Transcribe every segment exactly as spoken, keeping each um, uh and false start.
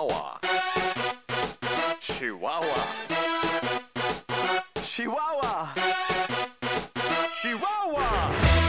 Chihuahua. Chihuahua. Chihuahua. Chihuahua.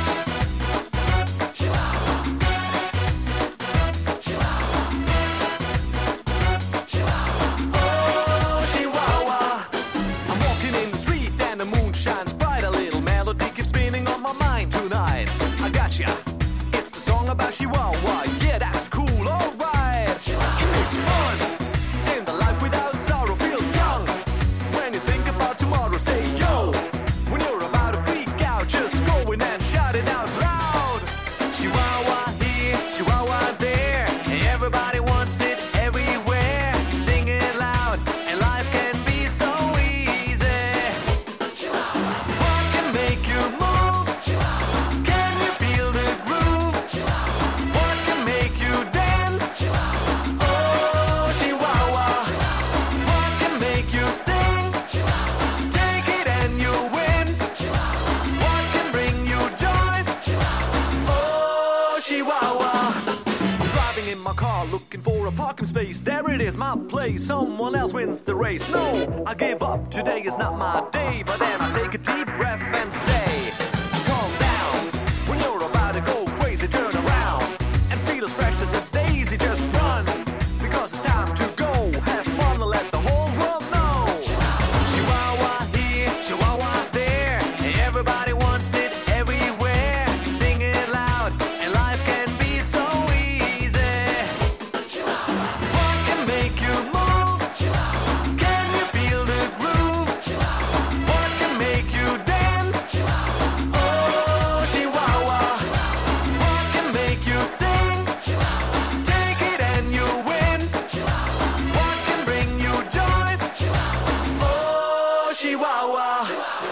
Oh, Chihuahua. I'm walking in the street and the moon shines bright. A little melody keeps spinning on my mind tonight. I gotcha. It's the song about Chihuahua. Yeah, that's cool, alright. It makes fun. In the life without sorrow feels young. When you think about tomorrow, say yo. When you're about to freak out, just go in and shout it out loud. Chihuahua here, Chihuahua there. Everybody wants it everywhere. Sing it loud, and life can be so easy. What can make you move? Can you feel the groove? What can make you dance? Oh, Chihuahua. What can make you sing? Take it and you win. What can bring you joy? Oh, Chihuahua. I'm driving in my car looking for a parking space. There it is, my place. Someone else wins the race. No, I give up. Today is not my day. But then I take a deep breath and say, calm down. When you're about to go crazy, turn around and feel as fresh as a daisy. Just run, because it's time to go. Have fun and let the whole world know. Chihuahua here, Chihuahua there. Everybody wants it everywhere. Sing it loud, and life can be so easy. What can make you move? Can you feel the groove? What can make you dance? Oh, Chihuahua. What can make you sing? Take it and you win. What can bring you joy? Oh, Chihuahua.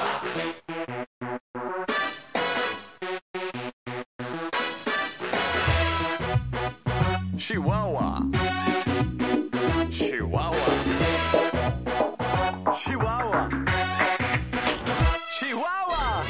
Chihuahua. Chihuahua. Chihuahua. Chihuahua.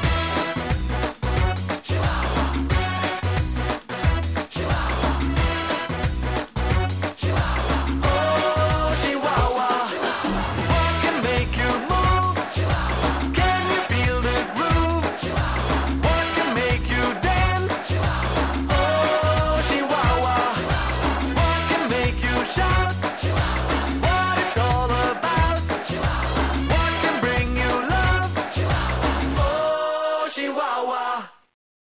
Oh, Chihuahua. What can make you move? Can you feel the groove? What can make you dance? Oh, Chihuahua. What can make you shout? What it's all about? What can bring you love? Oh, Chihuahua.